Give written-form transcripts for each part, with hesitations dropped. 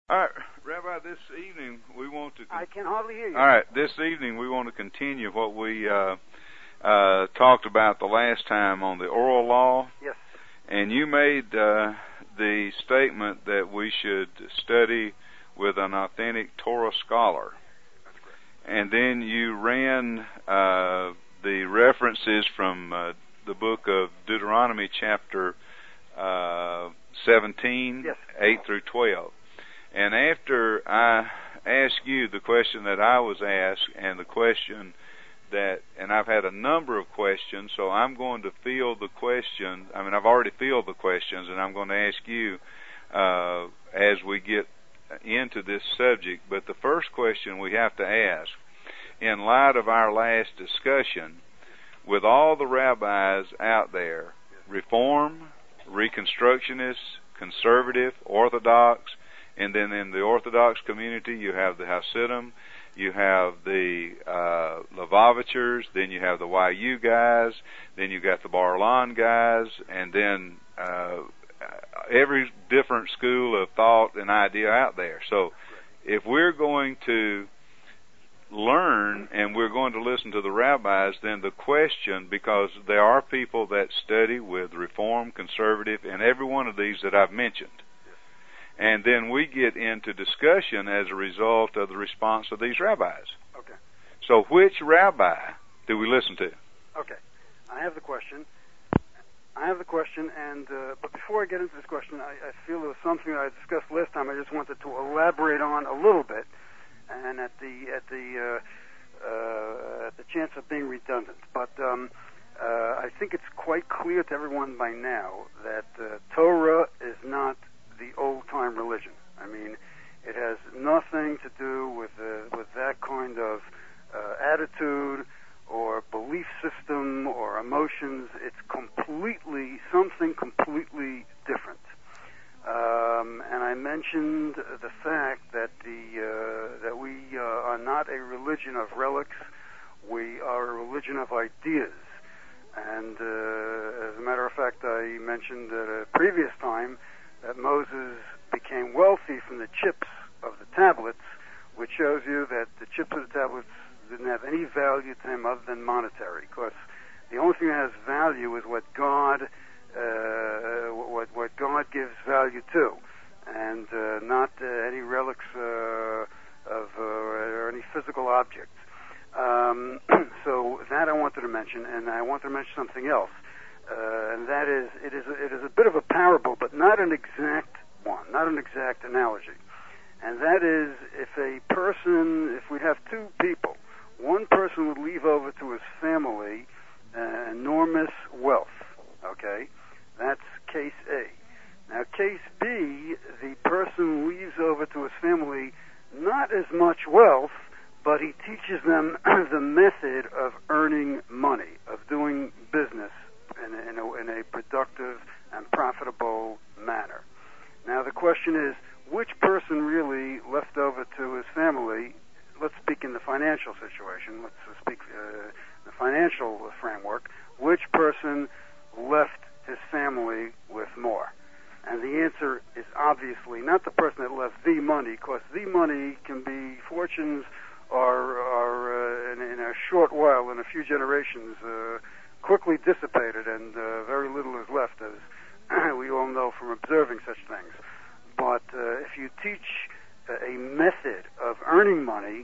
All right, Rabbi, this evening we want to... I can hardly hear you. All right, this evening we want to continue what we talked about the last time on the oral law. Yes. And you made the statement that we should study with an authentic Torah scholar. That's correct. And then you ran the references from the book of Deuteronomy chapter 17, yes. 8 through 12. And after I asked you the question that I was asked and the question that, and I've had a number of questions, so I'm going to field the question. I mean, I've already fielded the questions, and I'm going to ask you as we get into this subject. But the first question we have to ask, in light of our last discussion, with all the rabbis out there, Reform, Reconstructionists, Conservative, Orthodox, and then in the Orthodox community you have the Hasidim, you have the Lubavitchers, then you have the YU guys, then you got the Bar-Ilan guys, and then every different school of thought and idea out there. So if we're going to learn and we're going to listen to the rabbis, then the question, because there are people that study with Reform, Conservative, and every one of these that I've mentioned. And then we get into discussion as a result of the response of these rabbis. Okay. So which rabbi do we listen to? Okay. I have the question, and but before I get into this question, I feel there was something that I discussed last time I just wanted to elaborate on a little bit, and at the chance of being redundant. But I think it's quite clear to everyone by now that Torah is not the old-time religion. I mean, it has nothing to do with that kind of attitude or belief system or emotions. It's something completely different. And I mentioned the fact that that we are not a religion of relics. We are a religion of ideas. And as a matter of fact, I mentioned at a previous time that Moses became wealthy from the chips of the tablets, which shows you that the chips of the tablets didn't have any value to him other than monetary, because the only thing that has value is what God gives value to, and not any relics or any physical objects. So that I wanted to mention, and I wanted to mention something else. And that is, it is a bit of a parable, but not an exact one, not an exact analogy. And that is, if we have two people, one person would leave over to his family enormous wealth, okay? That's case A. Now, case B, the person leaves over to his family not as much wealth, but he teaches them the method of earning money, of doing business in a productive and profitable manner. Now the question is, which person really left over to his family? Let's speak in the financial situation. Let's speak the financial framework. Which person left his family with more? And the answer is obviously not the person that left the money, because the money can be fortunes are in a short while, in a few generations, quickly dissipated, and very little is left, as we all know from observing such things. But if you teach a method of earning money,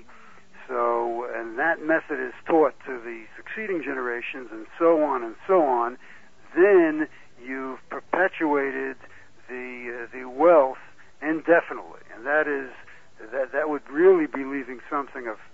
and that method is taught to the succeeding generations, and so on, then you've perpetuated the wealth indefinitely, and that would really be leaving something of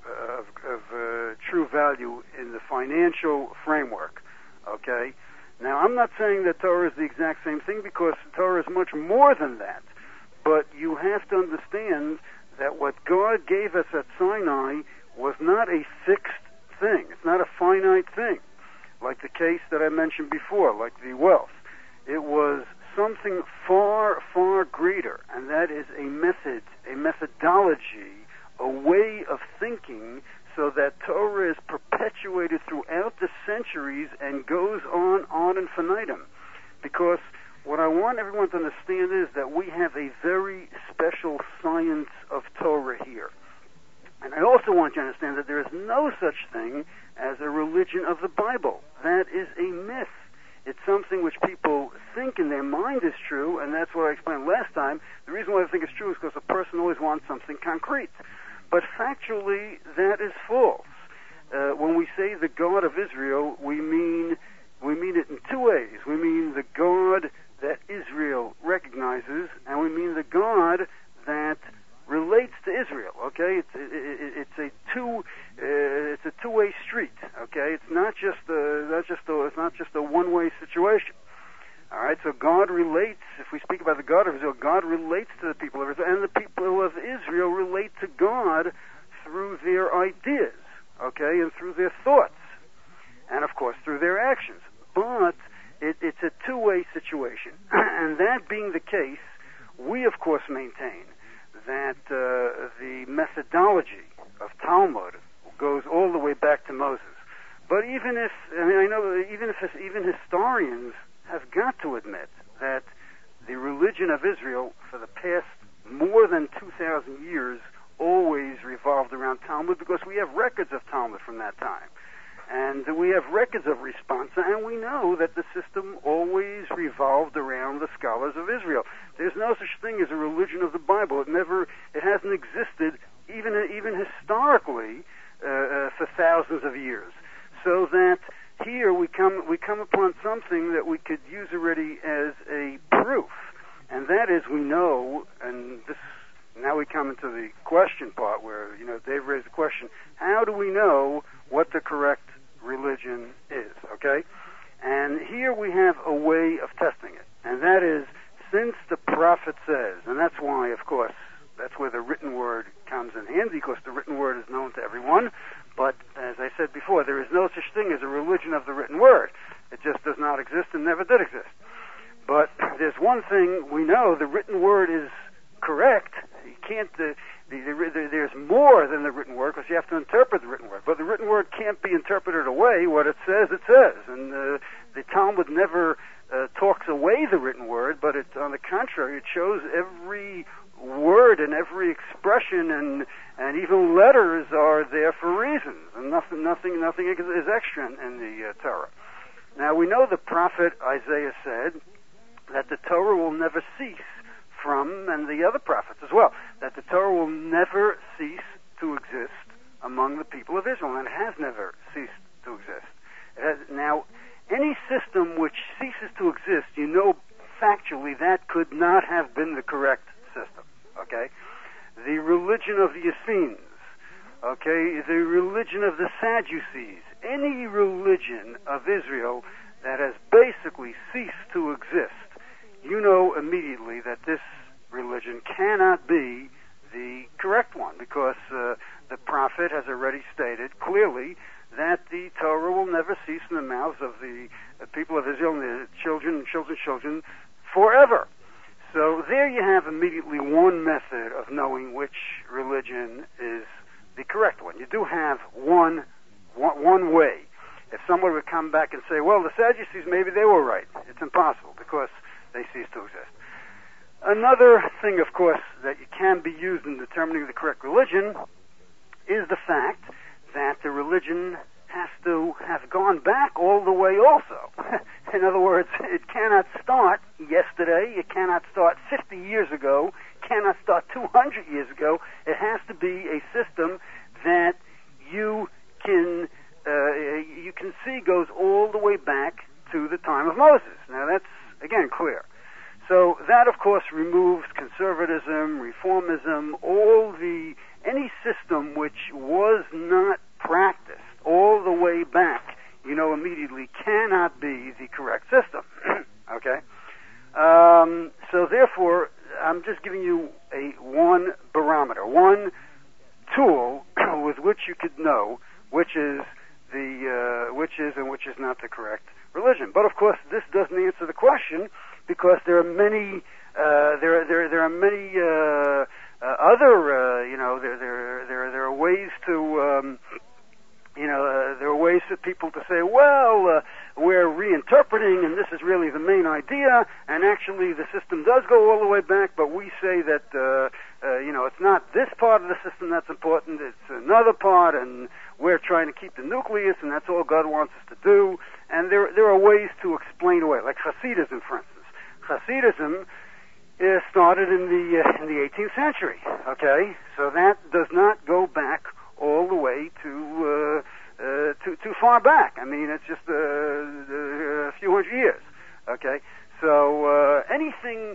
true value in the financial framework. Okay? Now, I'm not saying that Torah is the exact same thing, because Torah is much more than that. But you have to understand that what God gave us at Sinai was not a fixed thing. It's not a finite thing, like the case that I mentioned before, like the wealth. It was something far, far greater, and that is a method, a methodology, a way of thinking, so that Torah is perpetuated throughout the centuries and goes on infinitum. Because what I want everyone to understand is that we have a very special science of Torah here. And I also want you to understand that there is no such thing as a religion of the Bible. That is a myth. It's something which people think in their mind is true, and that's what I explained last time. The reason why I think it's true is because a person always wants something concrete. But factually, that is false. When we say the God of Israel, we mean it in two ways. We mean the God that Israel recognizes, and we mean the God that relates to Israel. Okay, it's a two-way street. Okay, it's not just a one-way situation. All right, so God relates. If we speak about the God of Israel, God relates to the people of Israel, and the people of Israel relate to God through their ideas, okay, and through their thoughts, and of course through their actions. But it's a two-way situation, and that being the case, we of course maintain that the methodology of Talmud goes all the way back to Moses. But even historians have got to admit that the religion of Israel for the past more than 2,000 years always revolved around Talmud, because we have records of Talmud from that time. And we have records of responsa, and we know that the system always revolved around the scholars of Israel. There's no such thing as a religion of the Bible. It hasn't existed even historically for thousands of years. So that here we come upon something that we could use already as a proof, and that is we know, and this now we come into the question part where Dave raised the question: how do we know what the correct religion is? Okay, and here we have a way of testing it, and that is, since the prophet says, and that's why, of course, that's where the written word comes in handy, because the written word is known to everyone. But as I said before, there is no such thing as a religion of the written word. It just does not exist and never did exist. But there's one thing we know: the written word is correct. You can't. There's more than the written word, because you have to interpret the written word. But the written word can't be interpreted away. What it says, and the Talmud never talks away the written word, but on the contrary, it shows every word and every expression and even letters are there for reasons, and nothing is extra in the Torah. Now we know the prophet Isaiah said that the Torah will never cease from, and the other prophets as well, that the Torah will never cease to exist among the people of Israel, and it has never ceased to exist. Now, any system which ceases to exist, factually that could not have been the correct system. Okay, the religion of the Essenes, okay, the religion of the Sadducees, any religion of Israel that has basically ceased to exist, immediately that this religion cannot be the correct one, because the prophet has already stated clearly that the Torah will never cease in the mouths of the people of Israel and their children, forever. So there you have immediately one method of knowing which religion is the correct one. You do have one way. If someone would come back and say, well, the Sadducees, maybe they were right, it's impossible, because they cease to exist. Another thing, of course, that can be used in determining the correct religion is the fact that the religion has to have gone back all the way also. In other words, it cannot start yesterday, it cannot start 50 years ago, cannot start 200 years ago. It has to be a system that you can see goes all the way back to the time of Moses. Now that's, again, clear. So that, of course, removes conservatism, reformism, any system which was not practiced all the way back, immediately cannot be the correct system. Okay? So therefore, I'm just giving you one barometer, one tool with which you could know which is and which is not the correct religion. But of course, this doesn't answer the question, because there are many other there are ways to there are ways for people to say, well, we're reinterpreting, and this is really the main idea, and actually the system does go all the way back, but we say that, it's not this part of the system that's important, it's another part, and we're trying to keep the nucleus, and that's all God wants us to do. And there are ways to explain away, like Hasidism, for instance. Hasidism started in the 18th century, okay? So that does not go back all the way to too far back. I mean, it's just a few hundred years, okay? So anything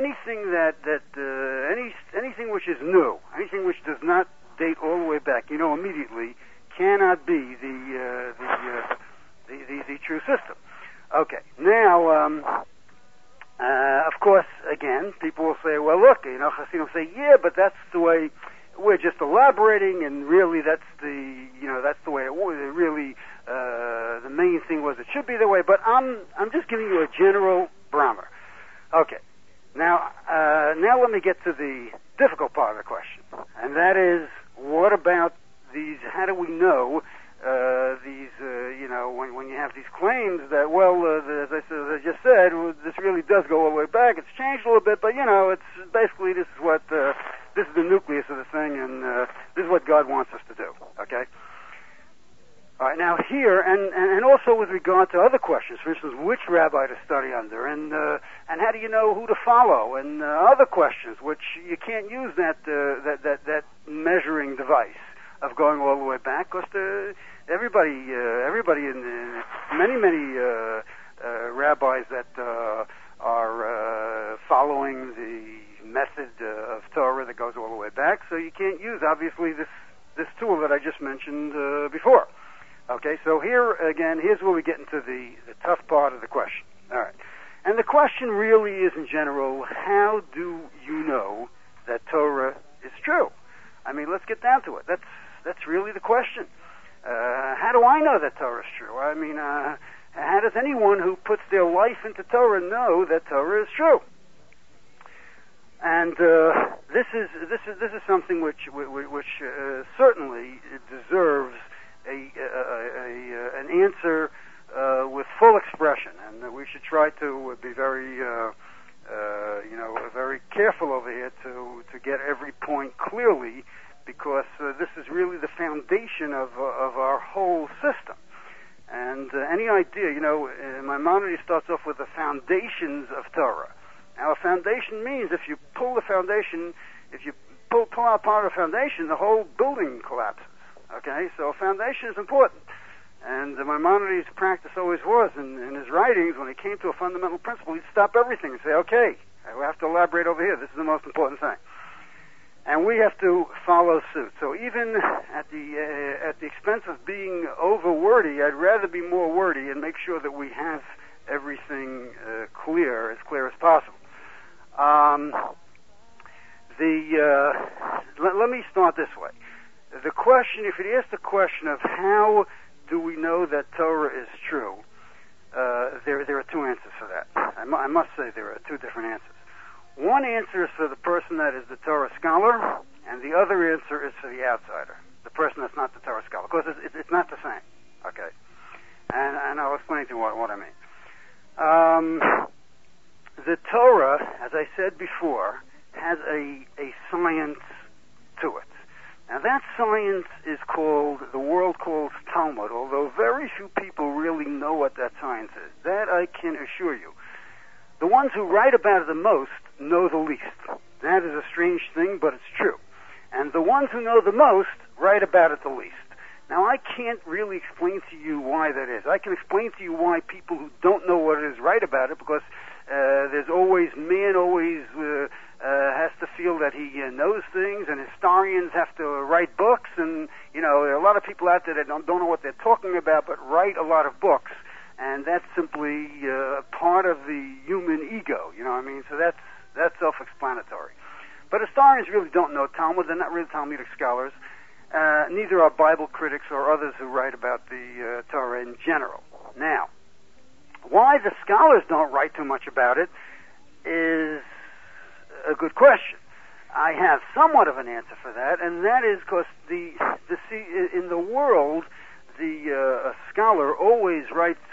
which is new, anything which does not date all the way back, immediately cannot be the true system. Okay, now, of course, again, people will say, well, look, Hasidim will say, yeah, but that's the way, we're just elaborating, and really that's the way it was. Really, the main thing was it should be the way, but I'm just giving you a general Brahmer. Okay, now let me get to the difficult part of the question, and that is, what about these, how do we know these, when you have these claims that, well, as I just said, this really does go all the way back. It's changed a little bit, but, it's basically this is the nucleus of the thing, and this is what God wants us to do, okay? All right, now here, and also with regard to other questions, for instance, which rabbi to study under, and how do you know who to follow, and other questions, which you can't use that measuring device of going all the way back, because everybody in many rabbis that are following the method of Torah that goes all the way back, so you can't use, obviously, this tool that I just mentioned before. Okay, so here's where we get into the tough part of the question. All right, and the question really is, in general, how do you know that Torah is true? I mean, let's get down to it. That's really the question. How do I know that Torah is true? I mean, how does anyone who puts their life into Torah know that Torah is true? And this is something which certainly deserves an answer with full expression, and we should try to be very very careful over here to get every point clearly, because this is really the foundation of our whole system. And any idea, Maimonides starts off with the foundations of Torah. Now, a foundation means if you pull the foundation, if you pull out part of the foundation, the whole building collapses. Okay, so a foundation is important. And Maimonides' practice always was, in his writings, when he came to a fundamental principle, he'd stop everything and say, okay, we have to elaborate over here. This is the most important thing. And we have to follow suit. So even at the expense of being over wordy, I'd rather be more wordy and make sure that we have everything clear as possible. Let me start this way. The question, if you ask the question of how do we know that Torah is true, there are two answers for that. I must say there are two different answers. One answer is for the person that is the Torah scholar, and the other answer is for the outsider, the person that's not the Torah scholar, because it's not the same. Okay, and I'll explain to you what I mean. The Torah, as I said before, has a science to it. Now that science is the world calls Talmud, although very few people really know what that science is. That I can assure you. The ones who write about it the most know the least. That is a strange thing, but it's true. And the ones who know the most write about it the least. Now, I can't really explain to you why that is. I can explain to you why people who don't know what it is write about it, because there's always, man always has to feel that he knows things, and historians have to write books, and, there are a lot of people out there that don't know what they're talking about, but write a lot of books. And that's simply part of the human ego, you know what I mean? So that's self-explanatory. But historians really don't know Talmud. They're not really Talmudic scholars. Neither are Bible critics or others who write about the Torah in general. Now, why the scholars don't write too much about it is a good question. I have somewhat of an answer for that, and that is because in the world, the scholar always writes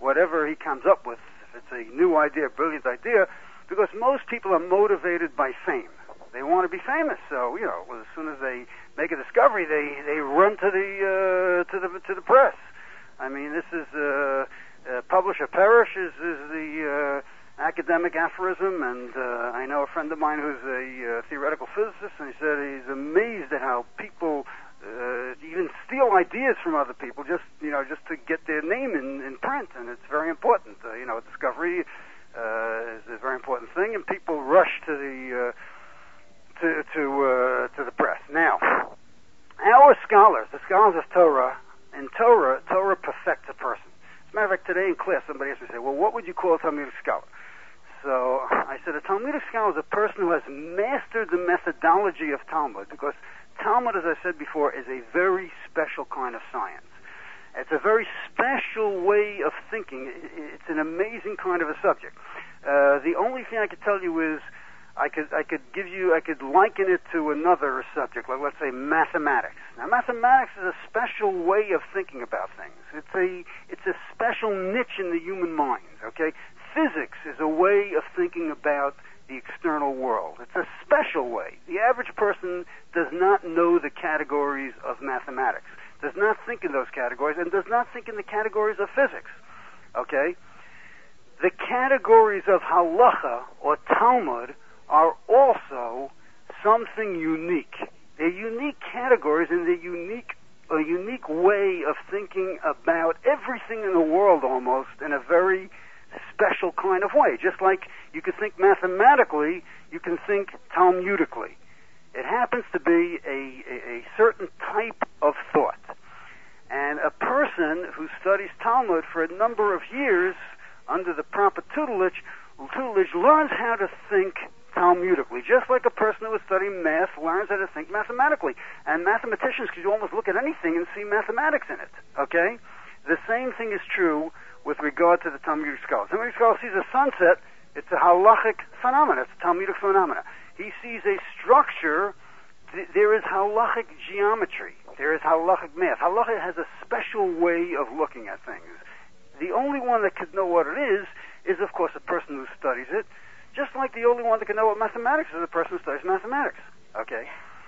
whatever he comes up with, if it's a new idea, brilliant idea, because most people are motivated by fame. They want to be famous, so as soon as they make a discovery, they run to the press. I mean, this is publish or perish is the academic aphorism, and I know a friend of mine who's a theoretical physicist, and he said he's amazed at how people even steal ideas from other people just to get their name in print, and it's very important. Discovery is a very important thing, and people rush to the to the press. Now, our scholars, the scholars of Torah, in Torah perfects a person. As a matter of fact, today in class, somebody asked me, say, well, what would you call a Talmudic scholar? So I said, a Talmudic scholar is a person who has mastered the methodology of Talmud, because Talmud, as I said before, is a very special kind of science. It's a very special way of thinking. It's an amazing kind of a subject. The only thing I could tell you is I could liken it to another subject, like let's say mathematics. Now, mathematics is a special way of thinking about things. It's a special niche in the human mind. Okay, physics is a way of thinking about the external world. It's a special way. The average person does not know the categories of mathematics, does not think in those categories, and does not think in the categories of physics. Okay, the categories of halacha or Talmud are also something unique. They're unique categories, and they're a unique way of thinking about everything in the world almost in a very special kind of way. Just like you can think mathematically, you can think Talmudically. It happens to be a certain type of thought. And a person who studies Talmud for a number of years under the proper tutelage learns how to think Talmudically, just like a person who is studying math learns how to think mathematically. And mathematicians can almost look at anything and see mathematics in it, okay? The same thing is true with regard to the Talmudic scholar. The Talmudic scholar sees a sunset, it's a halachic phenomenon, it's a Talmudic phenomenon. He sees a structure, there is halachic geometry, there is halachic math. Halacha has a special way of looking at things. The only one that could know what it is of course a person who studies it, just like the only one that can know what mathematics is a person who studies mathematics. Okay?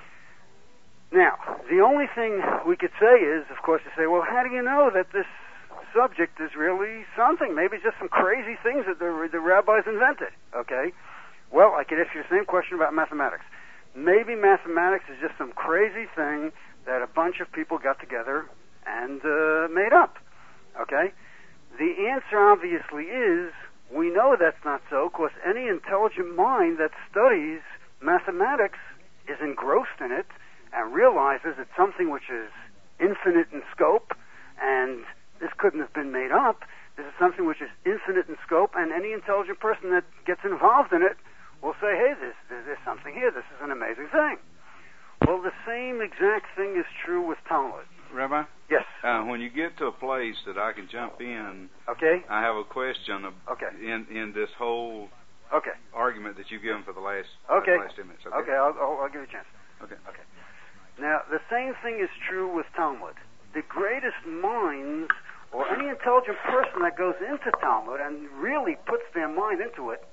Now, the only thing we could say is, of course, to say, well, how do you know that this subject is really something? Maybe it's just some crazy things that the rabbis invented. Okay? Well, I could ask you the same question about mathematics. Maybe mathematics is just some crazy thing that a bunch of people got together and made up. Okay? The answer obviously is, we know that's not so, because any intelligent mind that studies mathematics is engrossed in it and realizes it's something which is infinite in scope, and this couldn't have been made up. This is something which is infinite in scope, and any intelligent person that gets involved in it will say, hey, there's something here. This is an amazing thing. Well, the same exact thing is true with Talmud. Rabbi? Yes. When you get to a place that I can jump in, okay, I have a question in this whole argument that you've given for the last 2 minutes. Okay, I'll give you a chance. Okay. Now, the same thing is true with Talmud. The greatest minds, or any intelligent person that goes into Talmud and really puts their mind into it,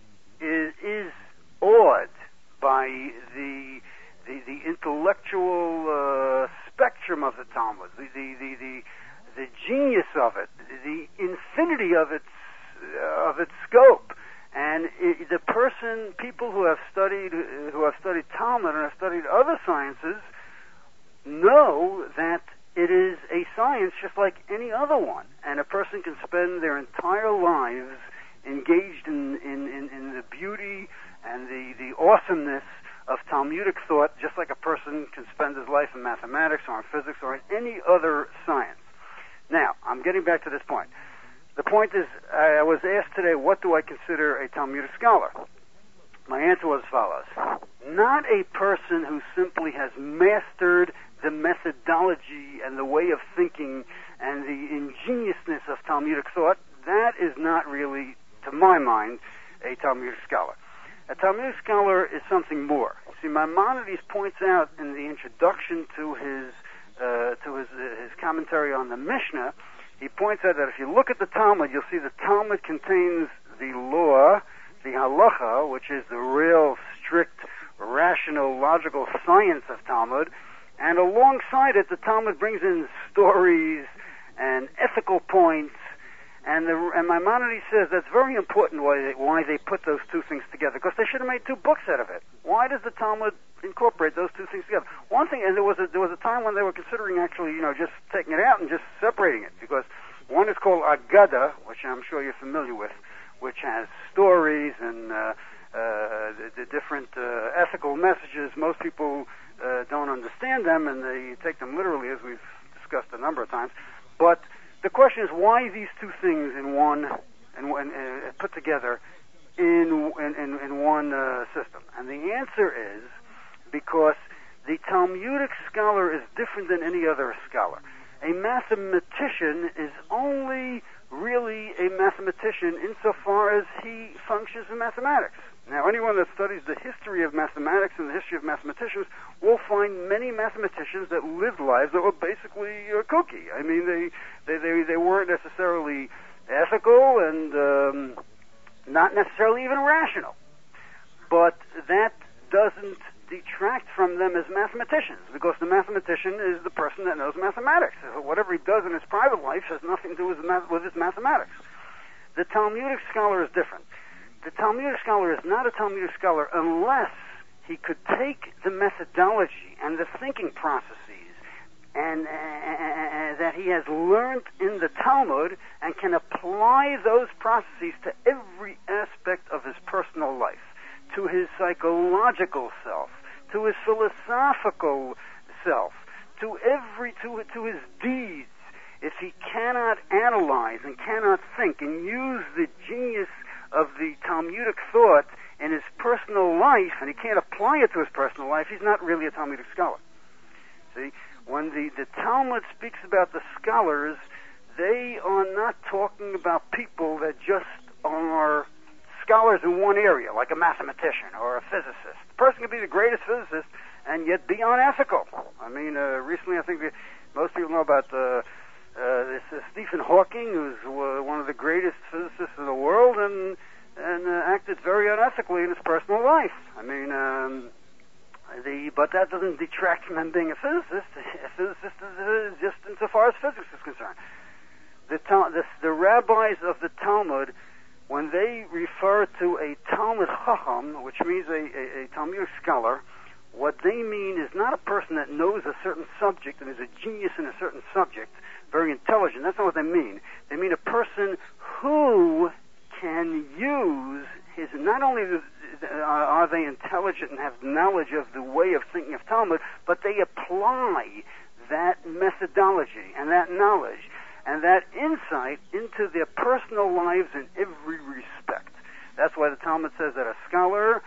is awed by the intellectual spectrum of the Talmud, the genius of it, the infinity of its scope, and people who have studied Talmud and have studied other sciences know that it is a science just like any other one, and a person can spend their entire lives engaged in the beauty and the awesomeness of Talmudic thought, just like a person can spend his life in mathematics or in physics or in any other science. Now, I'm getting back to this point. The point is, I was asked today, what do I consider a Talmudic scholar? My answer was as follows. Not a person who simply has mastered the methodology and the way of thinking and the ingeniousness of Talmudic thought. That is not really, to my mind, a Talmudic scholar. A Talmudic scholar is something more. See, Maimonides points out in the introduction to his commentary on the Mishnah, he points out that if you look at the Talmud, you'll see the Talmud contains the law, the halacha, which is the real strict, rational, logical science of Talmud, and alongside it, the Talmud brings in stories and ethical points, and Maimonides says that's very important why they put those two things together, because they should have made two books out of it. Why does the Talmud incorporate those two things together? One thing, and there was a time when they were considering actually, just taking it out and just separating it, because one is called Agada, which I'm sure you're familiar with, which has stories and the different ethical messages. Most people don't understand them, and they take them literally, as we've discussed a number of times. But the question is, why these two things in one and put together in one system? And the answer is because the Talmudic scholar is different than any other scholar. A mathematician is only really a mathematician insofar as he functions in mathematics. Now, anyone that studies the history of mathematics and the history of mathematicians will find many mathematicians that lived lives that were basically kooky. I mean, they weren't necessarily ethical and not necessarily even rational. But that doesn't detract from them as mathematicians, because the mathematician is the person that knows mathematics. Whatever he does in his private life has nothing to do with his mathematics. The Talmudic scholar is different. The Talmudic scholar is not a Talmudic scholar unless he could take the methodology and the thinking processes and that he has learned in the Talmud and can apply those processes to every aspect of his personal life, to his psychological self, to his philosophical self, to his deeds. If he cannot analyze and cannot think and use the genius of the Talmudic thought in his personal life, and he can't apply it to his personal life, he's not really a Talmudic scholar. See, when the Talmud speaks about the scholars, they are not talking about people that just are scholars in one area, like a mathematician or a physicist. The person can be the greatest physicist and yet be unethical. I mean, recently I think most people know about this Stephen Hawking, who's one of the greatest physicists in the world, and acted very unethically in his personal life. I mean, but that doesn't detract from him being a physicist. A physicist is just insofar as physics is concerned. The rabbis of the Talmud, when they refer to a Talmud Chacham, which means a Talmudic scholar, what they mean is not a person that knows a certain subject and is a genius in a certain subject, very intelligent. That's not what they mean. They mean a person who can use his, not only are they intelligent and have knowledge of the way of thinking of Talmud, but they apply that methodology and that knowledge and that insight into their personal lives in every respect. That's why the Talmud says that a scholar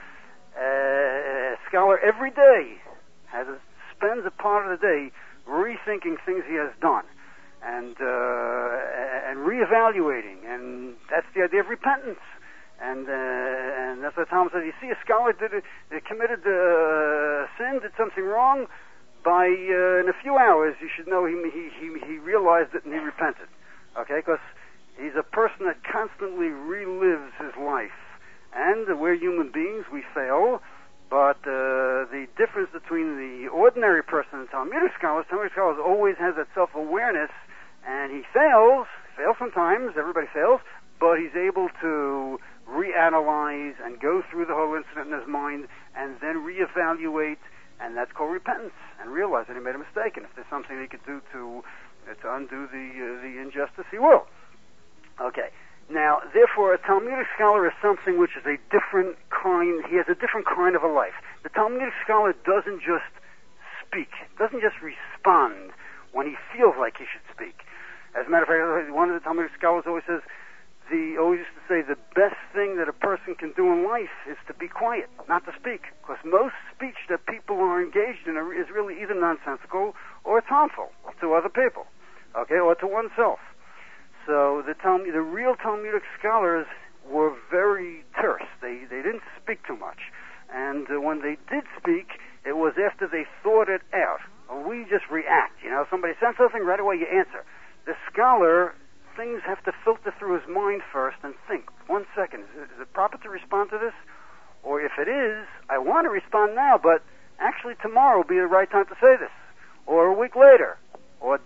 every day spends a part of the day rethinking things he has done and reevaluating, and that's the idea of repentance. And that's what Talmud says. You see, a scholar committed sin, did something wrong. By in a few hours, you should know he realized it and he repented. Okay, because he's a person that constantly relives his life. And we're human beings; we fail. But the difference between the ordinary person and Talmudic scholars always has that self-awareness, and he fails sometimes. Everybody fails, but he's able to reanalyze and go through the whole incident in his mind, and then reevaluate. And that's called repentance, and realize that he made a mistake. And if there's something he could do to undo the injustice, he will. Okay. Now, therefore, a Talmudic scholar is something which is a different kind. He has a different kind of a life. The Talmudic scholar doesn't just speak, doesn't just respond when he feels like he should speak. As a matter of fact, one of the Talmudic scholars always says, always used to say, the best thing that a person can do in life is to be quiet, not to speak. Because most speech that people are engaged in is really either nonsensical or it's harmful to other people, okay, or to oneself. So the real Talmudic scholars were very terse. They didn't speak too much. And when they did speak, it was after they thought it out. We just react. Somebody says something, right away you answer. The scholar things have to filter through his mind first and think, 1 second, is it proper to respond to this? Or if it is, I want to respond now, but actually tomorrow will be the right time to say this, or a week later. Or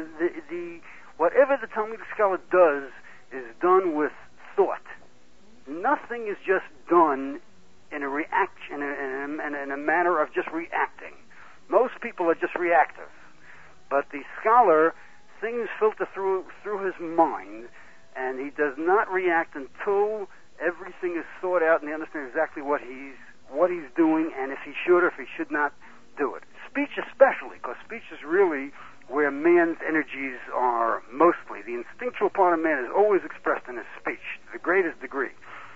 whatever the Talmudic scholar does is done with thought. Nothing is just done in a reaction, in a manner of just reacting. Most people are just reactive. But the scholar, things filter through his mind, and he does not react until everything is thought out and he understands exactly what he's doing and if he should or if he should not do it. Speech especially, because speech is really where man's energies are mostly. The instinctual part of man is always expressed in his speech to the greatest degree.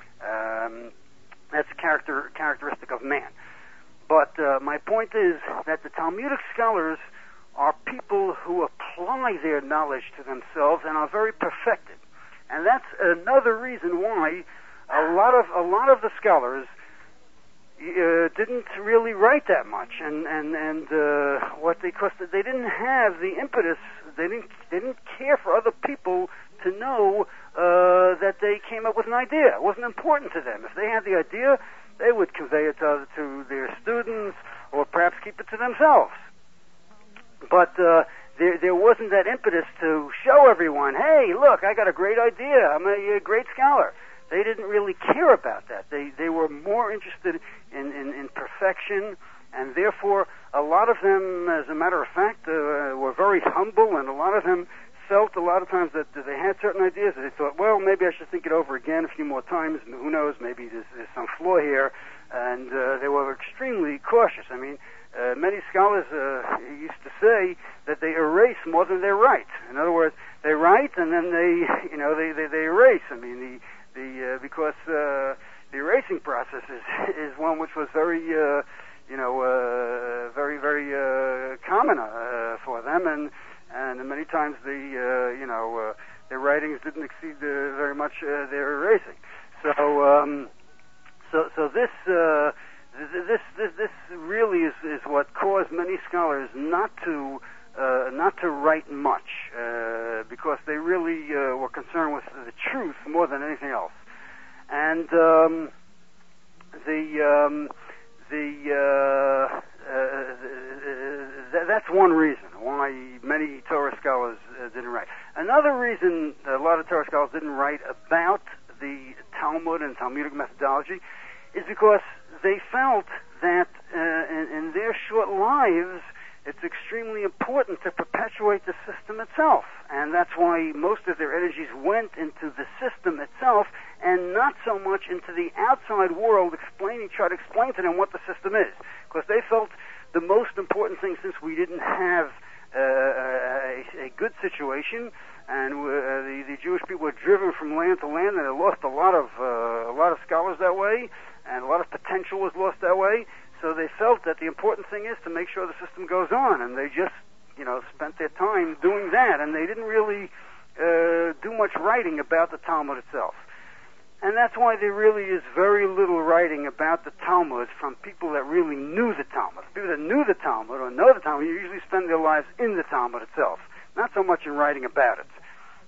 That's characteristic of man. But my point is that the Talmudic scholars are people who apply their knowledge to themselves and are very perfected. And that's another reason why a lot of the scholars didn't really write that much, because they didn't have the impetus. They didn't care for other people to know that they came up with an idea. It wasn't important to them. If they had the idea, they would convey it to their students, or perhaps keep it to themselves. But there wasn't that impetus to show everyone, hey, look, I got a great idea. I'm a great scholar. They didn't really care about that. They were more interested in perfection, and therefore a lot of them, as a matter of fact, were very humble, and a lot of them felt a lot of times that they had certain ideas, and they thought, well, maybe I should think it over again a few more times, and who knows, maybe there's some flaw here, and they were extremely cautious. I mean, many scholars used to say that they erase more than they write. In other words, they write and then they erase. I mean, because the erasing process is one which was very common for them, and many times their writings didn't exceed very much their erasing. So this really is what caused many scholars not to write much, because they really were concerned with the truth more than anything else. And that's one reason why many Torah scholars didn't write. Another reason a lot of Torah scholars didn't write about the Talmud and Talmudic methodology is because they felt that in their short lives it's extremely important to perpetuate the system itself. And that's why most of their energies went into the system itself and not so much into the outside world, try to explain to them what the system is. Because they felt the most important thing, since we didn't have a good situation, and the Jewish people were driven from land to land, and they lost a lot of scholars that way, and a lot of potential was lost that way. So they felt that the important thing is to make sure the system goes on, and they just, spent their time doing that, and they didn't really do much writing about the Talmud itself. And that's why there really is very little writing about the Talmud from people that really knew the Talmud. People that knew the Talmud or know the Talmud usually spend their lives in the Talmud itself, not so much in writing about it.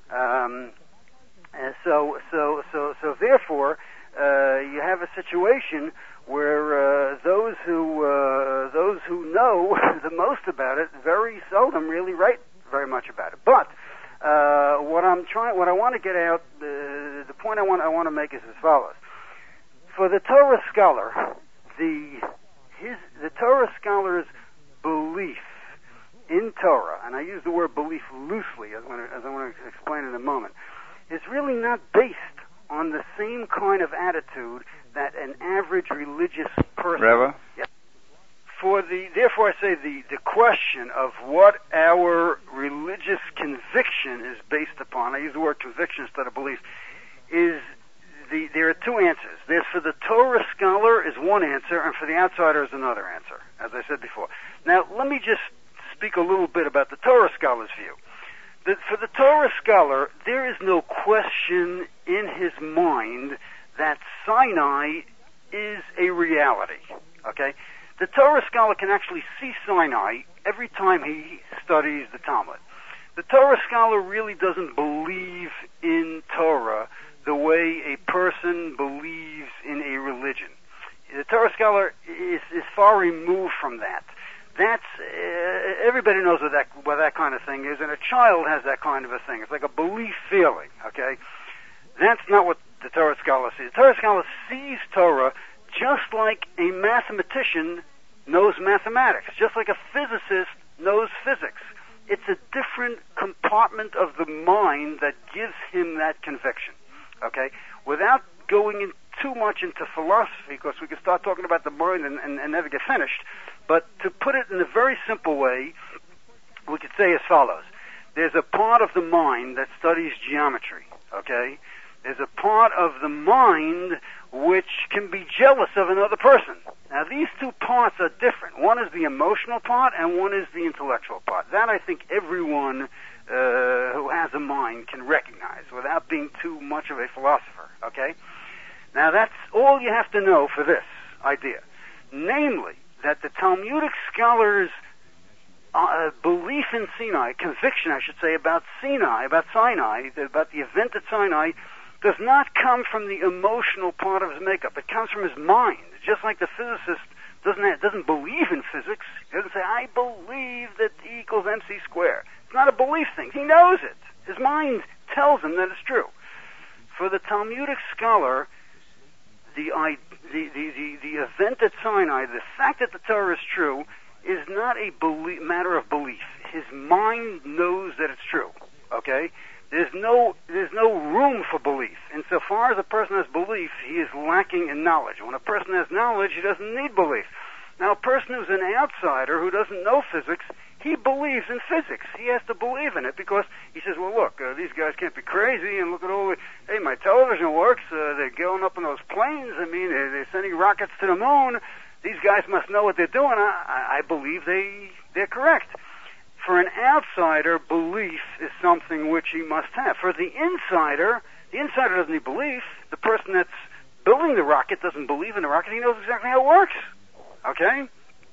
So therefore, you have a situation where those who know the most about it very seldom really write very much about it. But what I want to get out, the point I want to make is as follows: for the Torah scholar, the Torah scholar's belief in Torah, and I use the word belief loosely, as I want to explain in a moment, is really not based on the same kind of attitude that an average religious person. Reva? Yeah. Therefore, I say the question of what our religious conviction is based upon, I use the word conviction instead of belief, there are two answers. There's, for the Torah scholar, is one answer, and for the outsider is another answer, as I said before. Now, let me just speak a little bit about the Torah scholar's view. For the Torah scholar, there is no question in his mind that Sinai is a reality, okay? The Torah scholar can actually see Sinai every time he studies the Talmud. The Torah scholar really doesn't believe in Torah the way a person believes in a religion. The Torah scholar is far removed from that. That's everybody knows what that kind of thing is, and a child has that kind of a thing. It's like a belief feeling, okay? That's not what the Torah scholar sees. The Torah scholar sees Torah just like a mathematician knows mathematics, just like a physicist knows physics. It's a different compartment of the mind that gives him that conviction, okay? Without going in too much into philosophy, because we could start talking about the mind and never get finished, but to put it in a very simple way, we could say as follows. There's a part of the mind that studies geometry, okay? There's a part of the mind which can be jealous of another person. Now, these two parts are different. One is the emotional part, and one is the intellectual part. That, I think, everyone who has a mind can recognize without being too much of a philosopher, okay? Now, that's all you have to know for this idea. Namely, that the Talmudic scholars' belief in Sinai, conviction, I should say, about Sinai, about the event at Sinai, does not come from the emotional part of his makeup. It comes from his mind. Just like the physicist doesn't believe in physics. He doesn't say, I believe that E equals MC squared. It's not a belief thing. He knows it. His mind tells him that it's true. For the Talmudic scholar, the event at Sinai, the fact that the Torah is true, is not a matter of belief. His mind knows that it's true. Okay? There's no room for belief. Insofar as a person has belief, he is lacking in knowledge. When a person has knowledge, he doesn't need belief. Now, a person who's an outsider who doesn't know physics, he believes in physics. He has to believe in it because he says, well, look, these guys can't be crazy, and look at all the, hey, my television works, they're going up in those planes, I mean, they're sending rockets to the moon, these guys must know what they're doing, I believe they're correct. For an outsider, belief is something which he must have. For the insider doesn't need belief. The person that's building the rocket doesn't believe in the rocket. He knows exactly how it works. Okay?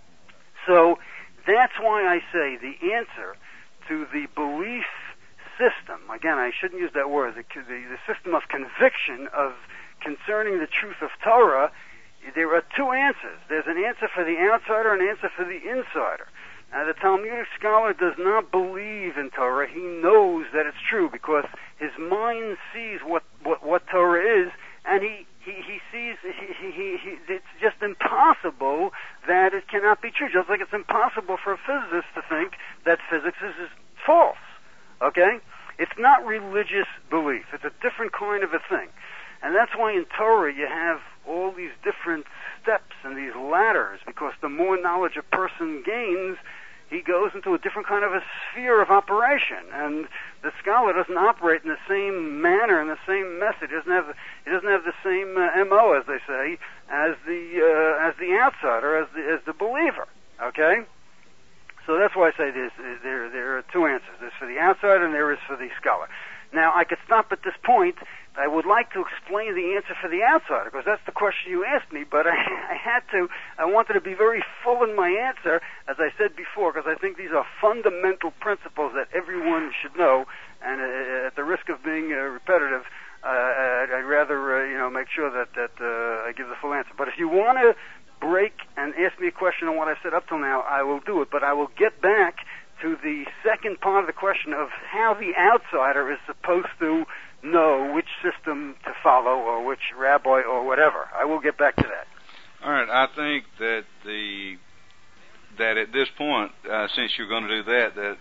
So that's why I say the answer to the belief system, again, I shouldn't use that word, the system of conviction of concerning the truth of Torah, there are two answers. There's an answer for the outsider and an answer for the insider. Now, the Talmudic scholar does not believe in Torah. He knows that it's true because his mind sees what Torah is, and he sees it's just impossible that it cannot be true. Just like it's impossible for a physicist to think that physics is false. Okay? It's not religious belief. It's a different kind of a thing. And that's why in Torah you have all these different steps and these ladders, because the more knowledge a person gains, he goes into a different kind of a sphere of operation, and the scholar doesn't operate in the same manner, in the same method. He doesn't have the same MO, as they say, as the outsider, as the believer. Okay, so that's why I say there are two answers. There's for the outsider, and there is for the scholar. Now, I could stop at this point. I would like to explain the answer for the outsider, because that's the question you asked me, but I wanted to be very full in my answer, as I said before, because I think these are fundamental principles that everyone should know, and at the risk of being repetitive, I'd rather, make sure that I give the full answer. But if you want to break and ask me a question on what I said up till now, I will do it, but I will get back to the second part of the question of how the outsider is supposed to know which system to follow or which rabbi or whatever. I will get back to that. All right. I think that that at this point, since you're going to do that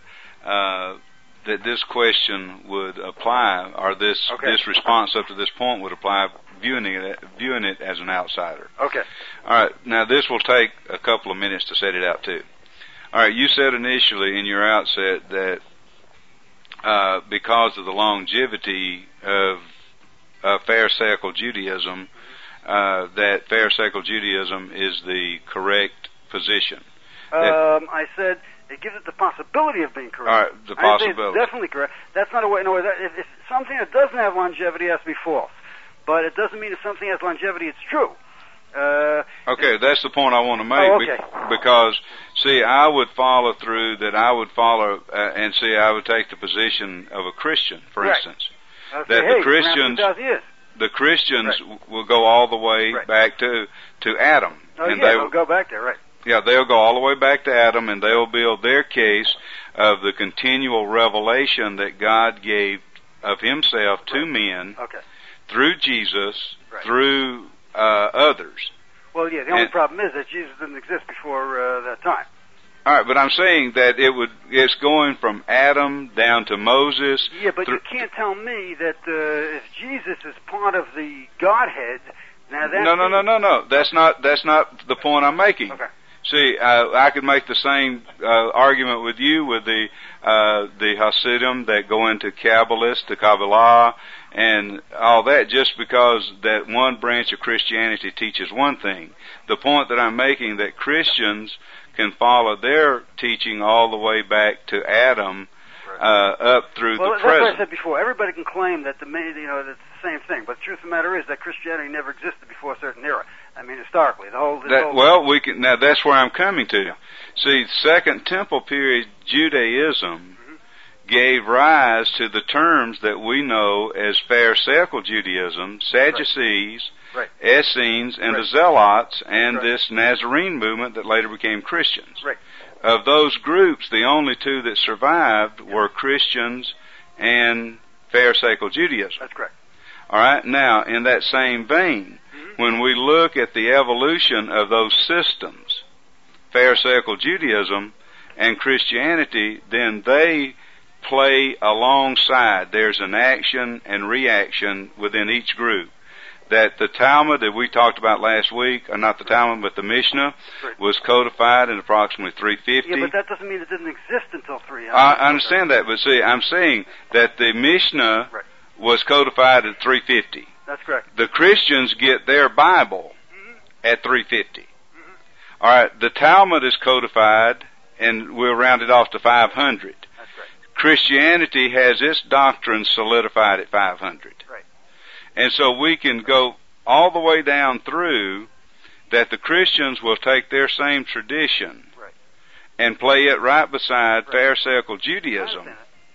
that this question would apply, or this response up to this point would apply, viewing it as an outsider. Okay. All right. Now this will take a couple of minutes to set it out too. All right. You said initially in your outset that because of the longevity of Pharisaical Judaism, that Pharisaical Judaism is the correct position. I said it gives it the possibility of being correct. All right, the possibility. I say it's definitely correct. That's not a way. No, if something that doesn't have longevity has to be false. But it doesn't mean if something has longevity, it's true. Okay, that's the point I want to make. Oh, okay. Because, see, I would follow through that I would follow, and see, I would take the position of a Christian, for instance. That the Christians will go all the way back to Adam. Oh, and they'll go back there, right. Yeah, they'll go all the way back to Adam, and they'll build their case of the continual revelation that God gave of Himself to men through Jesus, through others. Well, yeah, the only problem is that Jesus didn't exist before that time. All right, but I'm saying that it's going from Adam down to Moses. Yeah, but you can't tell me that if Jesus is part of the Godhead, now that's... No. That's not the point I'm making. Okay. See, I could make the same argument with you with the Hasidim that go into Kabbalah, and all that, just because that one branch of Christianity teaches one thing. The point that I'm making, that Christians can follow their teaching all the way back to Adam, up through the present. That's what I said before. Everybody can claim that that's the same thing, but the truth of the matter is that Christianity never existed before a certain era. I mean, historically, now that's where I'm coming to. Yeah. See, Second Temple period Judaism gave rise to the terms that we know as Pharisaical Judaism, Sadducees, Essenes, and the Zealots, and this Nazarene movement that later became Christians. Right. Of those groups, the only two that survived were Christians and Pharisaical Judaism. That's correct. All right. Now, in that same vein, when we look at the evolution of those systems, Pharisaical Judaism and Christianity, then they play alongside. There's an action and reaction within each group. That the Talmud that we talked about last week, or not the Talmud, but the Mishnah, was codified in approximately 350. Yeah, but that doesn't mean it didn't exist until 300. I understand that, but see, I'm saying that the Mishnah was codified at 350. That's correct. The Christians get their Bible at 350. All right, the Talmud is codified, and we'll round it off to 500. That's right. Christianity has its doctrine solidified at 500. Right. And so we can go all the way down through that the Christians will take their same tradition and play it right beside Pharisaical Judaism.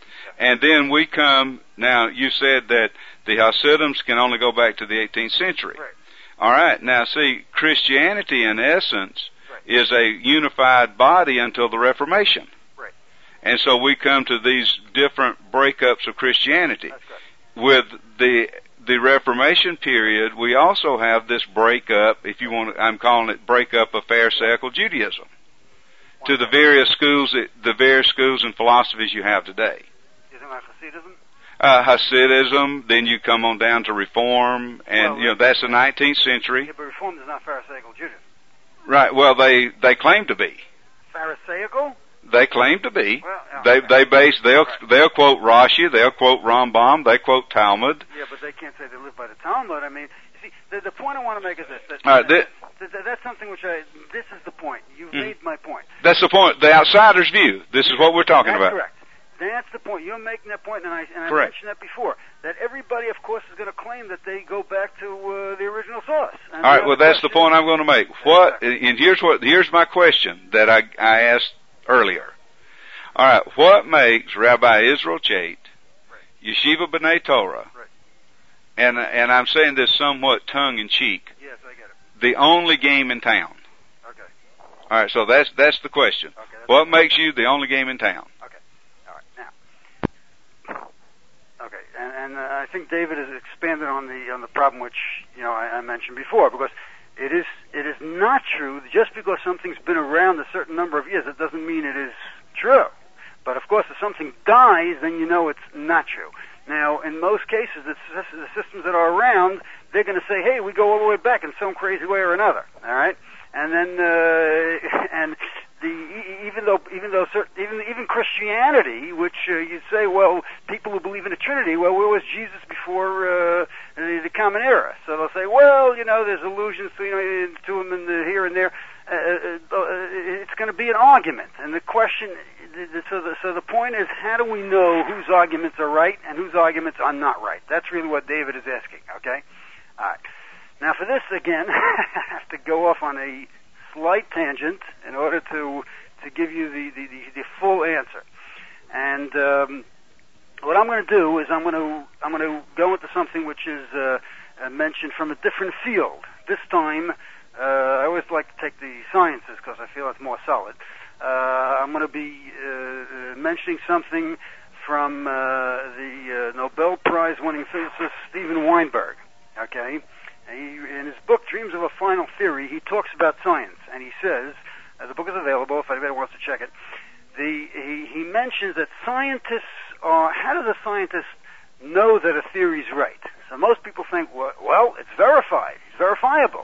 And then we come, now you said that the Hasidims can only go back to the 18th century. Right. All right, now see, Christianity in essence is a unified body until the Reformation. Right. And so we come to these different breakups of Christianity. That's correct. With the Reformation period, we also have this breakup, if you want, I'm calling it breakup of Pharisaical Judaism, to the various schools and philosophies you have today. You think like Hasidism? Hasidism, then you come on down to Reform, and that's the 19th century. Yeah, but Reform is not Pharisaical Judaism. Right. Well, they claim to be. Pharisaical? They claim to be. Well, they'll quote Rashi, they'll quote Rambam, they quote Talmud. Yeah, but they can't say they live by the Talmud. I mean, you see, the point I want to make is this. That's something which this is the point. You've made my point. That's the point. The outsider's view. This is what we're talking about. That's correct. That's the point. You're making that point, and I mentioned that before. That everybody, of course, is going to claim that they go back to the original source. And all right. Well, that's the point I'm going to make. And here's my question that I asked earlier. All right. What makes Rabbi Israel Chait, Yeshiva B'nai Torah, and I'm saying this somewhat tongue in cheek, yes, I get it, the only game in town? Okay. All right. So that's the question. Okay, what makes you the only game in town? Okay, and I think David has expanded on the problem which I mentioned before, because it is not true just because something's been around a certain number of years. It doesn't mean it is true. But of course, if something dies, then you know it's not true. Now, in most cases, the systems that are around, they're going to say, "Hey, we go all the way back in some crazy way or another." All right, and then even Christianity, which you'd say, well, people who believe in the Trinity, well, where was Jesus before the Common Era? So they'll say, well, there's allusions to him in the here and there. It's going to be an argument, and the question, so the point is, how do we know whose arguments are right and whose arguments are not right? That's really what David is asking. Okay, all right. Now, for this, again, I have to go off on a slight tangent in order to give you the full answer. And what I'm going to do is I'm going to go into something which is mentioned from a different field. This time, I always like to take the sciences because I feel it's more solid. I'm going to be mentioning something from the Nobel Prize-winning physicist Steven Weinberg. Okay, in his book Dreams of a Final Theory, he talks about science, and he says, the book is available if anybody wants to check it. He mentions that scientists are. How do the scientists know that a theory is right? So most people think, well, it's verified, it's verifiable.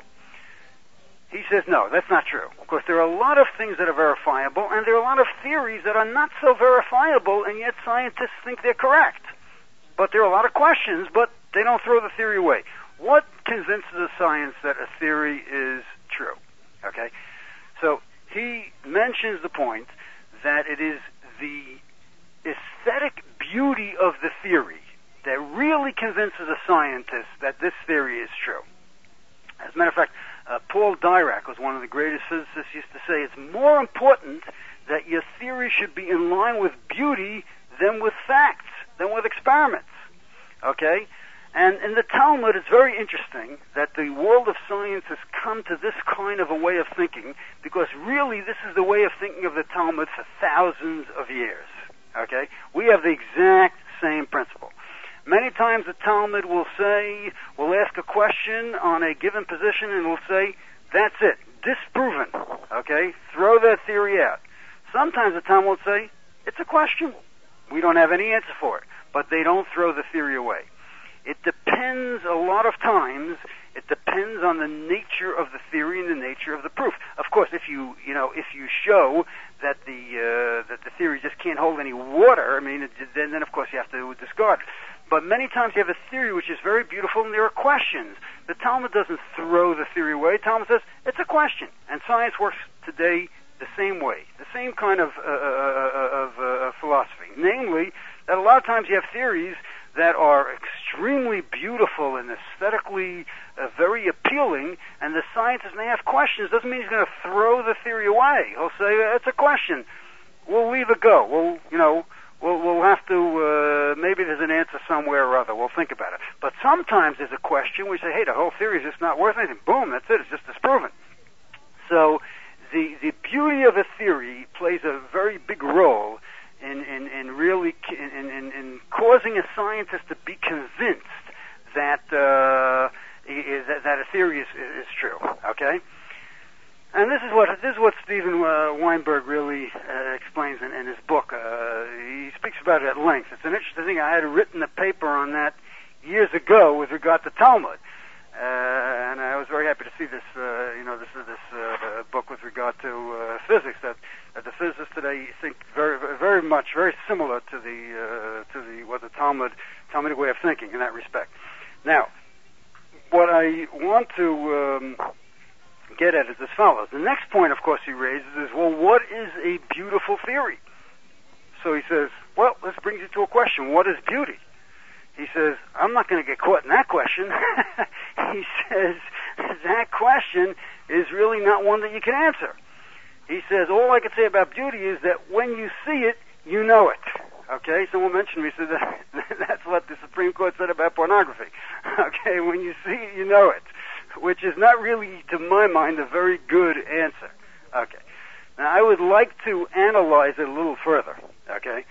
He says, no, that's not true. Of course, there are a lot of things that are verifiable, and there are a lot of theories that are not so verifiable, and yet scientists think they're correct. But there are a lot of questions, but they don't throw the theory away. What convinces the science that a theory is true? Okay? So he mentions the point that it is the aesthetic beauty of the theory that really convinces a scientist that this theory is true. As a matter of fact, Paul Dirac was one of the greatest physicists, used to say it's more important that your theory should be in line with beauty than with facts, than with experiments. Okay? And in the Talmud, it's very interesting that the world of science has come to this kind of a way of thinking, because really this is the way of thinking of the Talmud for thousands of years. Okay? We have the exact same principle. Many times the Talmud will ask a question on a given position and will say, that's it, disproven. Okay? Throw that theory out. Sometimes the Talmud will say, it's a question. We don't have any answer for it. But they don't throw the theory away. It depends a lot of times. It depends on the nature of the theory and the nature of the proof. Of course, if you show that the theory just can't hold any water, I mean, then of course you have to discard it. But many times you have a theory which is very beautiful, and there are questions. The Talmud doesn't throw the theory away. The Talmud says it's a question, and science works today the same way, the same kind of philosophy. Namely, that a lot of times you have theories that are extremely beautiful and aesthetically very appealing, and the scientist may have questions. Doesn't mean he's going to throw the theory away. He'll say, it's a question. We'll leave it go. We'll have to, maybe there's an answer somewhere or other. We'll think about it. But sometimes there's a question. We say, hey, the whole theory is just not worth anything. Boom, that's it. It's just disproven. So the beauty of a theory plays a very big role in really causing a scientist to be convinced that that a theory is true. Okay, and this is what Steven Weinberg really explains in his book. He speaks about it at length. It's an interesting thing. I had written a paper on that years ago with regard to Talmud. And I was very happy to see this book with regard to physics that the physicists today think very much similar to the Talmudic way of thinking in that respect. Now, what I want to get at is as follows. The next point, of course, he raises is, well, what is a beautiful theory? So he says, well, this brings you to a question. What is beauty? He says, I'm not going to get caught in that question. He says, that question is really not one that you can answer. He says, all I can say about beauty is that when you see it, you know it. Okay, someone mentioned me, said that's what the Supreme Court said about pornography. Okay, when you see it, you know it, which is not really, to my mind, a very good answer. Okay, now I would like to analyze it a little further. Okay,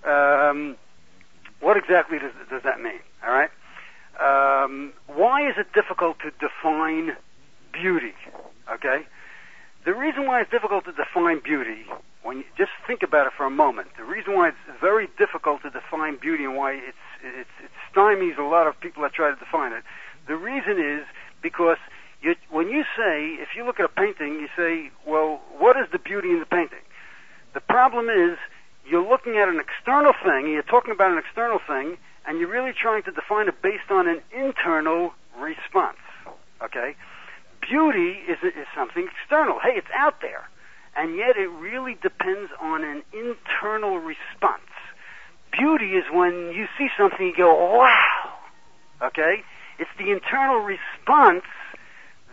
what exactly does that mean? All right, why is it difficult to define beauty? Okay, the reason why it's difficult to define beauty, when you just think about it for a moment, the reason why it's very difficult to define beauty and why it stymies a lot of people that try to define it, the reason is because when you say, if you look at a painting, you say, well, what is the beauty in the painting? The problem is, you're looking at an external thing, you're talking about an external thing, and you're really trying to define it based on an internal response. Okay? Beauty is something external. Hey, it's out there. And yet it really depends on an internal response. Beauty is when you see something, you go, wow. Okay? It's the internal response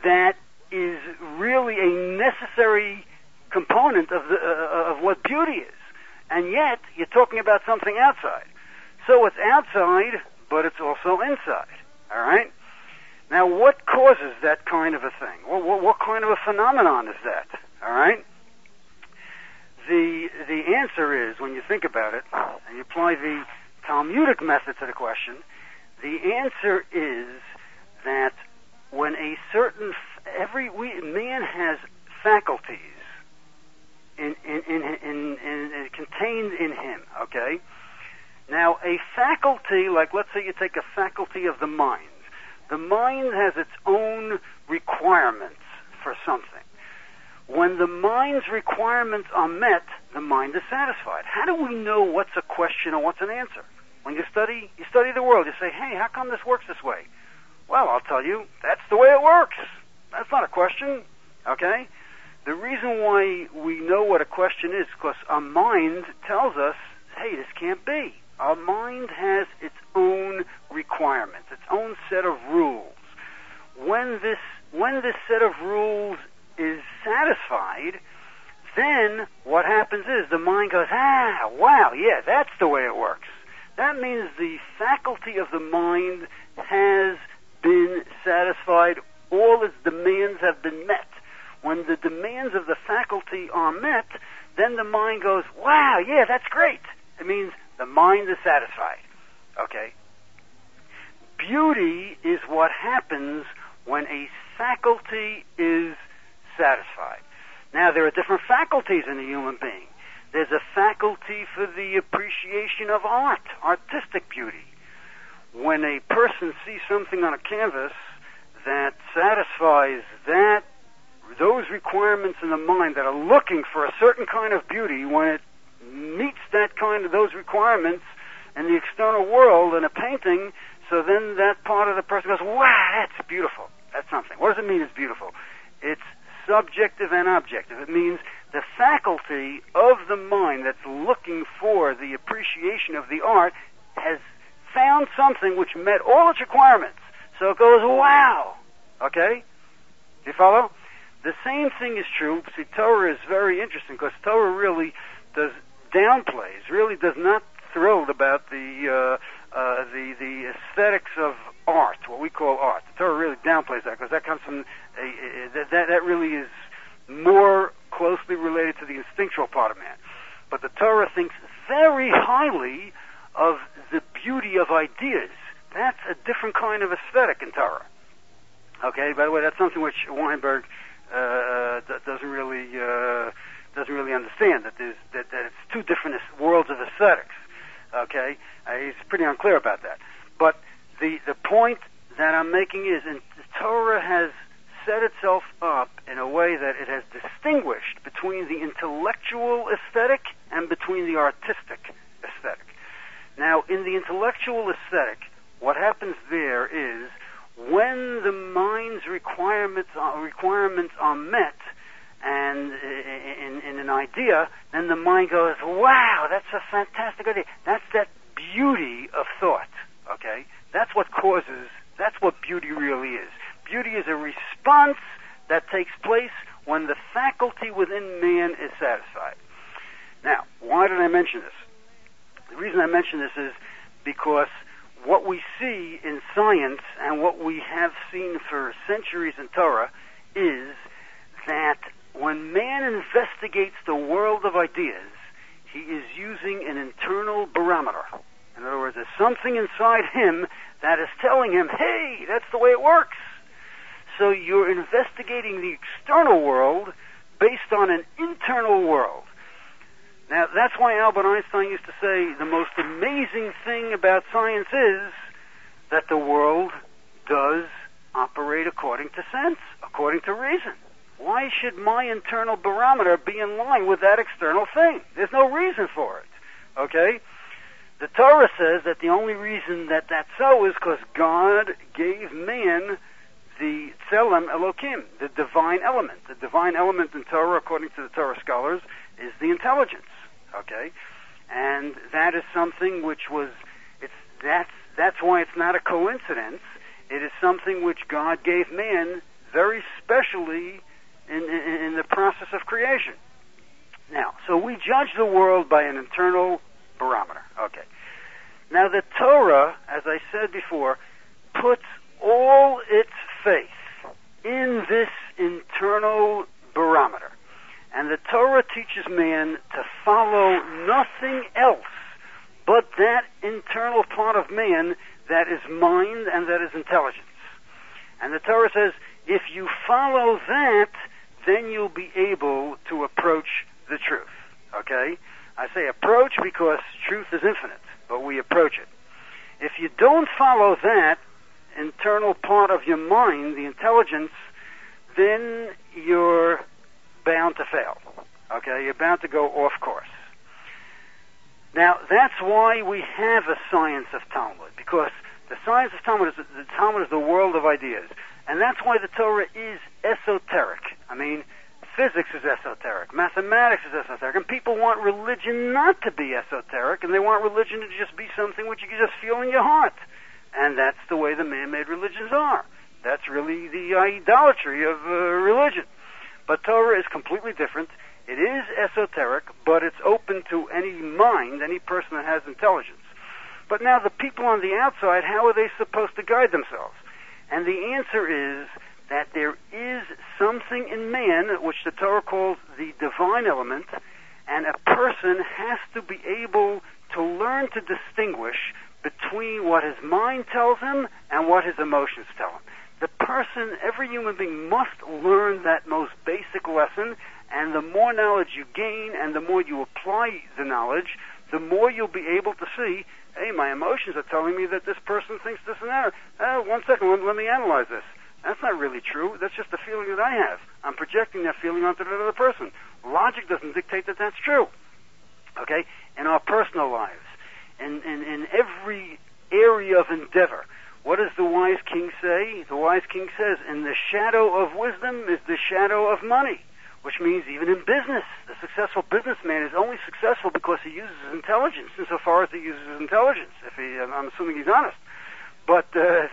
that is really a necessary component of what beauty is. And yet, you're talking about something outside. So it's outside, but it's also inside. All right? Now, what causes that kind of a thing? What kind of a phenomenon is that? All right? The answer is, when you think about it, and you apply the Talmudic method to the question, the answer is that when a certain man has faculties contained in him, okay? Now, a faculty, like let's say you take a faculty of the mind. The mind has its own requirements for something. When the mind's requirements are met, the mind is satisfied. How do we know what's a question or what's an answer? When you study the world, you say, hey, how come this works this way? Well, I'll tell you, that's the way it works. That's not a question, okay? The reason why we know what a question is because our mind tells us, hey, this can't be. Our mind has its own requirements, its own set of rules. When this set of rules is satisfied, then what happens is the mind goes, wow, yeah, that's the way it works. That means the faculty of the mind has been satisfied. All its demands have been met. When the demands of the faculty are met, then the mind goes, wow, yeah, that's great. It means the mind is satisfied. Okay? Beauty is what happens when a faculty is satisfied. Now, there are different faculties in a human being. There's a faculty for the appreciation of art, artistic beauty. When a person sees something on a canvas that satisfies those requirements in the mind that are looking for a certain kind of beauty, when it meets those requirements in the external world in a painting, so then that part of the person goes, wow, that's beautiful. That's something. What does it mean it's beautiful? It's subjective and objective. It means the faculty of the mind that's looking for the appreciation of the art has found something which met all its requirements. So it goes, wow. Okay? Do you follow? The same thing is true. See, Torah is very interesting because Torah really really does not thrilled about the aesthetics of art, what we call art. The Torah really downplays that because that comes from that really is more closely related to the instinctual part of man. But the Torah thinks very highly of the beauty of ideas. That's a different kind of aesthetic in Torah. Okay, by the way, that's something which Weinberg doesn't really understand, that it's two different worlds of aesthetics. Okay, he's pretty unclear about that. But the point that I'm making is, the Torah has set itself up in a way that it has distinguished between the intellectual aesthetic and between the artistic aesthetic. Now, in the intellectual aesthetic, what happens there is when the mind's requirements are met, and in an idea, then the mind goes, wow, that's a fantastic idea. That's that beauty of thought, okay? That's what beauty really is. Beauty is a response that takes place when the faculty within man is satisfied. Now, why did I mention this? The reason I mention this is because what we see in science and what we have seen for centuries in Torah is that when man investigates the world of ideas, he is using an internal barometer. In other words, there's something inside him that is telling him, hey, that's the way it works. So you're investigating the external world based on an internal world. Now, that's why Albert Einstein used to say the most amazing thing about science is that the world does operate according to sense, according to reason. Why should my internal barometer be in line with that external thing? There's no reason for it, okay? The Torah says that the only reason that that's so is because God gave man the Tselem Elokim, the divine element. The divine element in Torah, according to the Torah scholars, is the intelligence, okay? And that is something which that's why it's not a coincidence. It is something which God gave man very specially in the process of creation. Now, so we judge the world by an internal barometer. Okay. Now, the Torah, as I said before, puts all its faith in this internal barometer. And the Torah teaches man to follow nothing else but that internal part of man that is mind and that is intelligence. And the Torah says, if you follow that, then you'll be able to approach the truth. Okay? I say approach because truth is infinite, but we approach it. If you don't follow that internal part of your mind, the intelligence, then you're bound to fail. Okay? You're bound to go off course. Now, that's why we have a science of Talmud, because the science of Talmud is the world of ideas. And that's why the Torah is esoteric. I mean, physics is esoteric, mathematics is esoteric, and people want religion not to be esoteric, and they want religion to just be something which you can just feel in your heart. And that's the way the man-made religions are. That's really the idolatry of religion. But Torah is completely different. It is esoteric, but it's open to any mind, any person that has intelligence. But now the people on the outside, how are they supposed to guide themselves? And the answer is that there is something in man which the Torah calls the divine element, and a person has to be able to learn to distinguish between what his mind tells him and what his emotions tell him. The person, every human being, must learn that most basic lesson, and the more knowledge you gain and the more you apply the knowledge, the more you'll be able to see, hey, my emotions are telling me that this person thinks this and that. 1 second, let me analyze this. That's not really true. That's just a feeling that I have. I'm projecting that feeling onto the other person. Logic doesn't dictate that that's true. Okay? In our personal lives, in every area of endeavor, what does the wise king say? The wise king says, in the shadow of wisdom is the shadow of money, which means even in business, the successful businessman is only successful because he uses his intelligence, insofar as he uses his intelligence. I'm assuming he's honest. But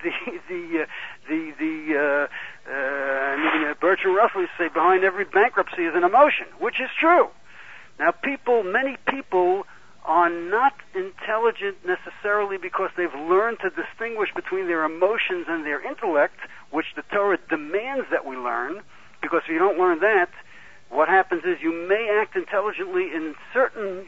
Bertrand Russell used to say, behind every bankruptcy is an emotion, which is true. Now, many people are not intelligent necessarily because they've learned to distinguish between their emotions and their intellect, which the Torah demands that we learn, because if you don't learn that, what happens is you may act intelligently in certain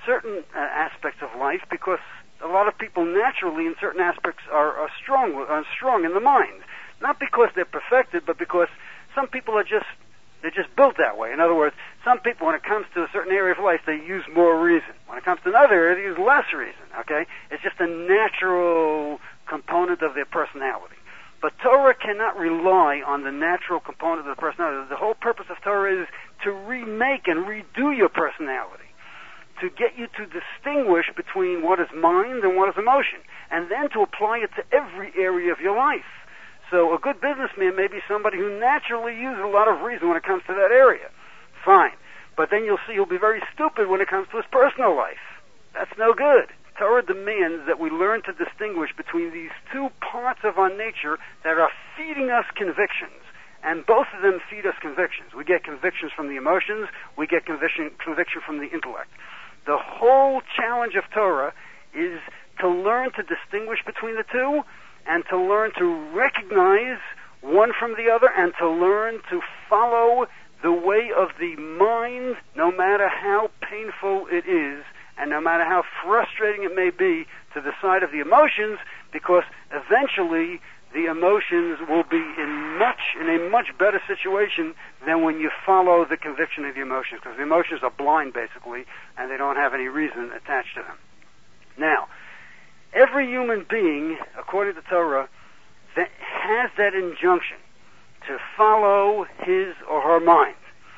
aspects of life, because a lot of people naturally in certain aspects are strong in the mind. Not because they're perfected, but because some people they're just built that way. In other words, some people, when it comes to a certain area of life, they use more reason. When it comes to another area, they use less reason, okay? It's just a natural component of their personality. But Torah cannot rely on the natural component of the personality. The whole purpose of Torah is to remake and redo your personality, to get you to distinguish between what is mind and what is emotion, and then to apply it to every area of your life. So a good businessman may be somebody who naturally uses a lot of reason when it comes to that area. Fine. But then you'll see he'll be very stupid when it comes to his personal life. That's no good. Torah demands that we learn to distinguish between these two parts of our nature that are feeding us convictions. And both of them feed us convictions. We get convictions from the emotions, we get conviction from the intellect. The whole challenge of Torah is to learn to distinguish between the two, and to learn to recognize one from the other, and to learn to follow the way of the mind, no matter how painful it is, and no matter how frustrating it may be, to the side of the emotions, because eventually the emotions will be in a much better situation than when you follow the conviction of the emotions, because the emotions are blind, basically, and they don't have any reason attached to them. Now, every human being, according to Torah, that has that injunction to follow his or her mind.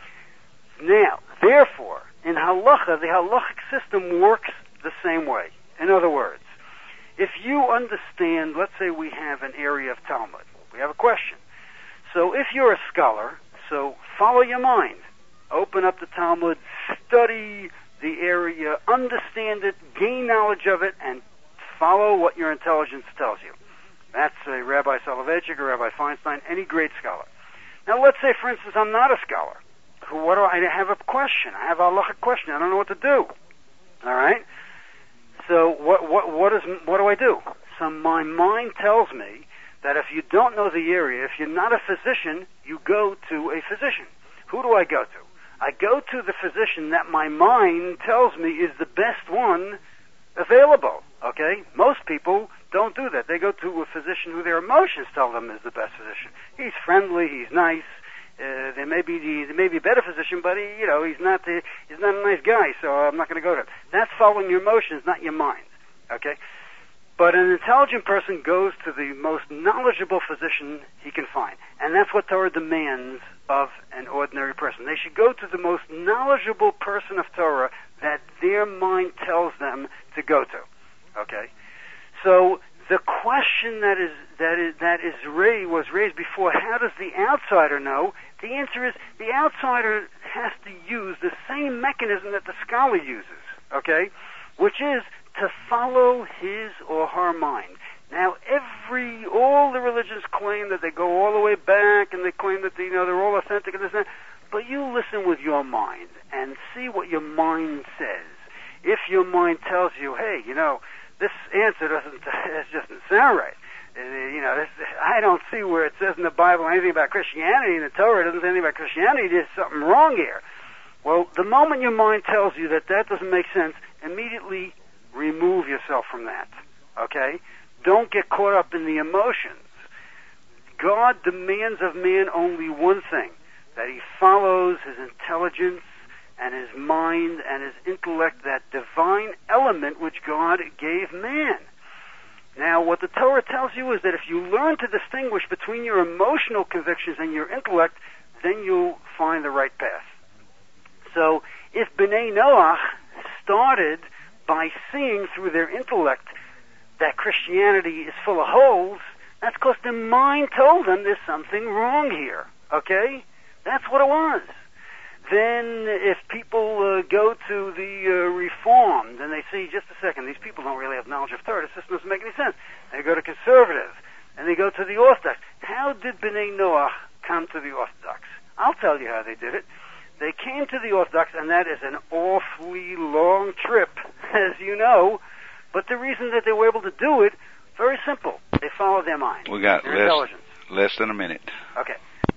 Now, therefore, in halacha, the halachic system works the same way. In other words, if you understand, let's say we have an area of Talmud, we have a question. So if you're a scholar, so follow your mind. Open up the Talmud, study the area, understand it, gain knowledge of it, and follow what your intelligence tells you. That's Rabbi Soloveitchik or Rabbi Feinstein, any great scholar. Now, let's say, for instance, I'm not a scholar. I have a question. I have a halachic question. I don't know what to do. All right? So what do I do? So my mind tells me that if you don't know the area, if you're not a physician, you go to a physician. Who do I go to? I go to the physician that my mind tells me is the best one available, okay? Most people don't do that. They go to a physician who their emotions tell them is the best physician. He's friendly, he's nice, there may be a better physician, but he's not a nice guy, so I'm not going to go to him. That's following your emotions, not your mind, okay? But an intelligent person goes to the most knowledgeable physician he can find. And that's what Torah demands of an ordinary person. They should go to the most knowledgeable person of Torah that their mind tells them to go to. Okay? So the question was raised before, how does the outsider know? The answer is the outsider has to use the same mechanism that the scholar uses, okay? Which is to follow his or her mind. Now, all the religions claim that they go all the way back, and they claim that they're all authentic and this and that. But you listen with your mind and see what your mind says. If your mind tells you, hey, this answer doesn't sound right. I don't see where it says in the Bible anything about Christianity, and the Torah doesn't say anything about Christianity. There's something wrong here. Well, the moment your mind tells you that doesn't make sense, immediately remove yourself from that, okay? Don't get caught up in the emotions. God demands of man only one thing, that he follows his intelligence and his mind and his intellect, that divine element which God gave man. Now, what the Torah tells you is that if you learn to distinguish between your emotional convictions and your intellect, then you'll find the right path. So, if Bnei Noach started by seeing through their intellect that Christianity is full of holes, that's because their mind told them there's something wrong here, okay? That's what it was. Then if people go to the Reformed and they see, just a second, these people don't really have knowledge of Torah, this system doesn't make any sense. They go to Conservative, and they go to the Orthodox. How did Bnei Noach come to the Orthodox? I'll tell you how they did it. They came to the Orthodox, and that is an awfully long trip, as you know. But the reason that they were able to do it, very simple. They followed their mind. We got their intelligence. Less than a minute. Okay.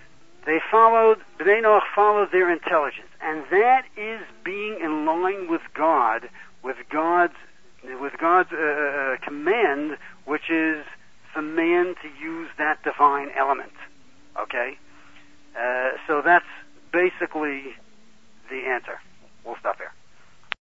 Bnei Noach followed their intelligence. And that is being in line with God, with God's command, which is for man to use that divine element. Okay? So that's basically the answer. We'll stop here.